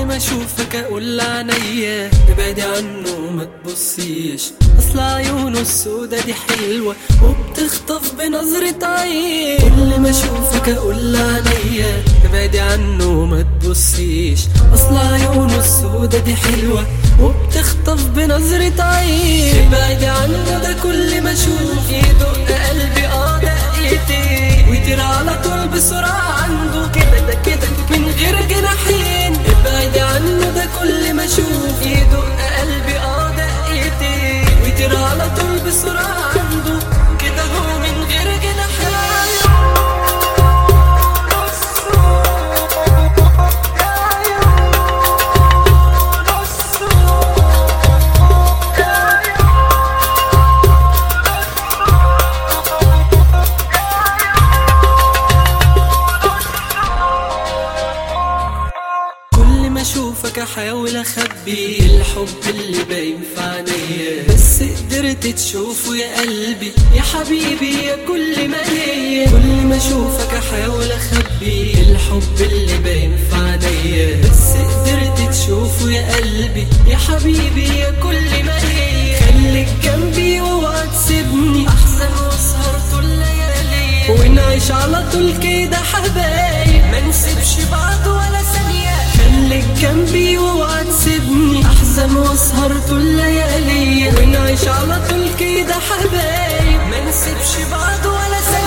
كل ما اشوفك اقول لعينيا ابعدي عنه ما تبصيش، اصل عيونه السودا دي حلوة وبتخطف بنظرة عين. كل ما اشوفك اقول لعينيا ابعدي عنه ما تبصيش، اصل عيونه السودا دي حلوة وبتخطف بنظرة عين. ابعدي عنه ده كل ما اشوف يدق قلبي دقيقتين ويطير على طول بسرعة عنده كده ده كده من غير جناحين. ابعدي عنه ده كل ما اشوف يدق قلبي دقيقتين ويطير على طول بسرعة عنده كده هو من غير جناحين. اشوفك احاول اخبي الحب اللي باين في عينيا، بس قدرت تشوفه يا قلبي يا حبيبي يا كل ما ليا. كل ما اشوفك احاول اخبي الحب اللي باين في عينيا، بس قدرت تشوفه يا قلبي يا حبيبي يا كل ما ليا. خليك جنبي واوعى تسيبني احزن واسهر طول ليالي ونعيش على طول كده حبايب ما نسيبش بعض ولا ثانية. خليك جنبي واوعى تسيبني احزن واسهر طول ليالي ونعيش على طول كده حبايب ما نسيبش بعض ولا ثانية.